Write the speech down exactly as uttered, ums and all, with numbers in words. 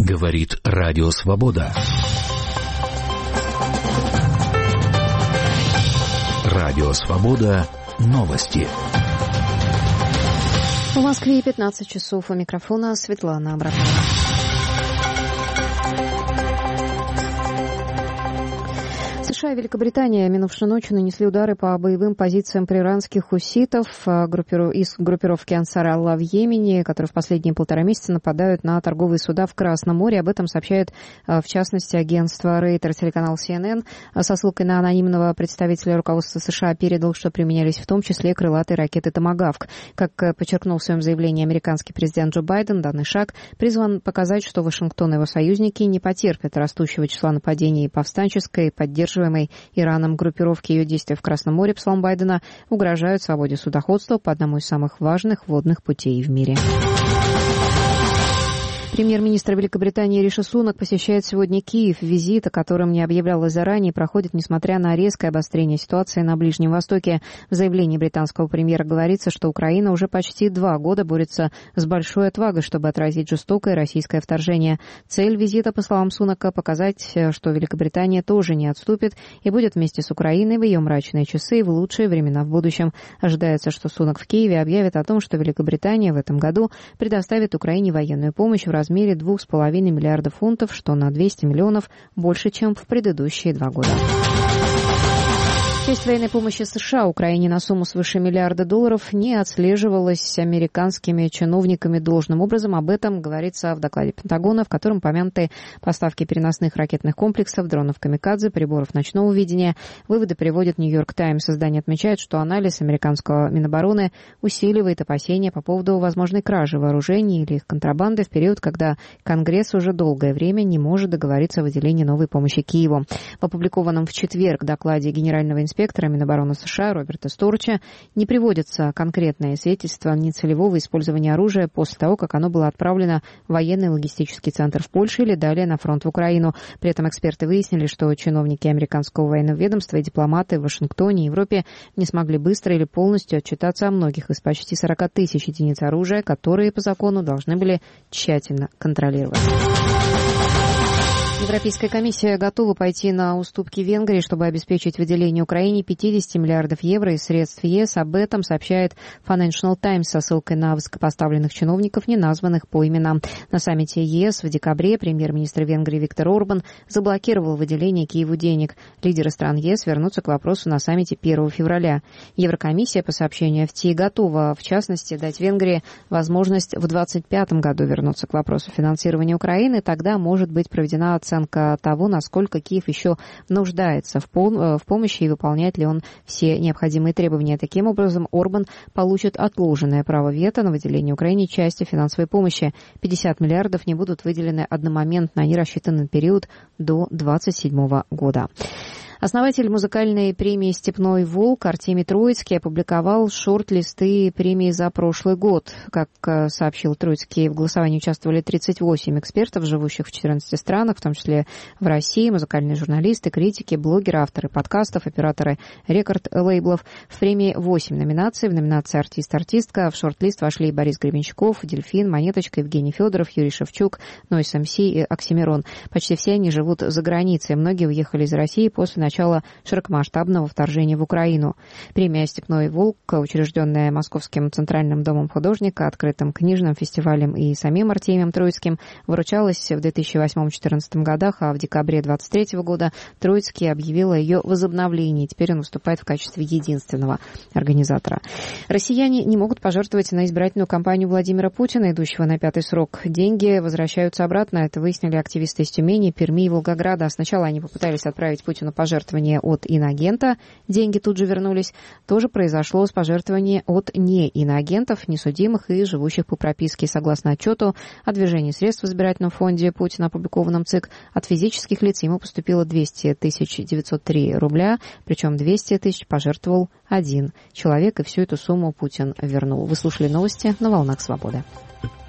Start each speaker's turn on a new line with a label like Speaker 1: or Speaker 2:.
Speaker 1: Говорит Радио Свобода. Радио Свобода. Новости.
Speaker 2: В Москве пятнадцать часов. У микрофона Светлана Абракова. США и Великобритания минувшей ночью нанесли удары по боевым позициям прииранских хуситов из группировки Ансар Алла в Йемене, которые в последние полтора месяца нападают на торговые суда в Красном море. Об этом сообщает, в частности, агентство Рейтер. Телеканал Си Эн Эн со ссылкой на анонимного представителя руководства США передал, что применялись в том числе крылатые ракеты «Томагавк». Как подчеркнул в своем заявлении американский президент Джо Байден, данный шаг призван показать, что Вашингтон и его союзники не потерпят растущего числа нападений повстанческой, поддерживаемой Ираном группировки. Ее действия в Красном море, по словам Байдена, угрожают свободе судоходства по одному из самых важных водных путей в мире. Премьер-министр Великобритании Риши Сунак посещает сегодня Киев. Визит, о котором не объявлялось заранее, проходит несмотря на резкое обострение ситуации на Ближнем Востоке. В заявлении британского премьера говорится, что Украина уже почти два года борется с большой отвагой, чтобы отразить жестокое российское вторжение. Цель визита, по словам Сунака, показать, что Великобритания тоже не отступит и будет вместе с Украиной в ее мрачные часы и в лучшие времена в будущем. Ожидается, что Сунак в Киеве объявит о том, что Великобритания в этом году предоставит Украине военную помощь в размере размере двух с половиной миллиардов фунтов, что на двести миллионов больше, чем в предыдущие два года. Часть военной помощи США Украине на сумму свыше миллиарда долларов не отслеживалась американскими чиновниками должным образом. Об этом говорится в докладе Пентагона, в котором упомянуты поставки переносных ракетных комплексов, дронов «Камикадзе», приборов ночного видения. Выводы приводит «Нью-Йорк Таймс». Издание отмечает, что анализ американского Минобороны усиливает опасения по поводу возможной кражи вооружений или их контрабанды в период, когда Конгресс уже долгое время не может договориться о выделении новой помощи Киеву. В опубликованном в четверг докладе генерального инспектора инспектора Минобороны США Роберта Сторча не приводится конкретное свидетельство нецелевого использования оружия после того, как оно было отправлено в военный логистический центр в Польше или далее на фронт в Украину. При этом эксперты выяснили, что чиновники американского военного ведомства и дипломаты в Вашингтоне и Европе не смогли быстро или полностью отчитаться о многих из почти сорок тысяч единиц оружия, которые по закону должны были тщательно контролировать. Европейская комиссия готова пойти на уступки Венгрии, чтобы обеспечить выделение Украине пятьдесят миллиардов евро из средств ЕС. Об этом сообщает Financial Times со ссылкой на высокопоставленных чиновников, не названных по именам. На саммите ЕС в декабре премьер-министр Венгрии Виктор Орбан заблокировал выделение Киеву денег. Лидеры стран ЕС вернутся к вопросу на саммите первого февраля. Еврокомиссия, по сообщению эф ти, готова, в частности, дать Венгрии возможность в двадцать пятом году вернуться к вопросу финансирования Украины. Тогда может быть проведена оценка того, насколько Киев еще нуждается в, пом- в помощи и выполняет ли он все необходимые требования. Таким образом, Орбан получит отложенное право вето на выделение Украине части финансовой помощи. пятьдесят миллиардов не будут выделены одномоментно, они рассчитаны на период до двадцать седьмого года. Основатель музыкальной премии «Степной волк» Артемий Троицкий опубликовал шорт-листы премии за прошлый год. Как сообщил Троицкий, в голосовании участвовали тридцать восемь экспертов, живущих в четырнадцати странах, в том числе в России, музыкальные журналисты, критики, блогеры, авторы подкастов, операторы рекорд-лейблов. В премии восемь номинаций. В номинации «Артист-артистка» в шорт-лист вошли Борис Гребенщиков, Дельфин, Монеточка, Евгений Федоров, Юрий Шевчук, Нойз эм си и Оксимирон. Почти все они живут за границей. Многие уехали из России после начала широкомасштабного вторжения в Украину. Премия «Степной волк», учрежденная Московским центральным домом художника, открытым книжным фестивалем и самим Артемием Троицким, вручалась в две тысячи восьмом — две тысячи четырнадцатом годах, а в декабре две тысячи двадцать третьего года Троицкий объявил о ее возобновлении. Теперь он выступает в качестве единственного организатора. Россияне не могут пожертвовать на избирательную кампанию Владимира Путина, идущего на пятый срок. Деньги возвращаются обратно. Это выяснили активисты из Тюмени, Перми и Волгограда. Сначала они попытались отправить Путину пожертвования от иноагента, деньги тут же вернулись. То же произошло с пожертвованием от неиноагентов, несудимых и живущих по прописке. Согласно отчету о движении средств в избирательном фонде Путина, опубликованном ЦИК, от физических лиц ему поступило двести тысяч девятьсот три рубля, причем двести тысяч пожертвовал один человек, и всю эту сумму Путин вернул. Вы слушали новости на «Волнах Свободы».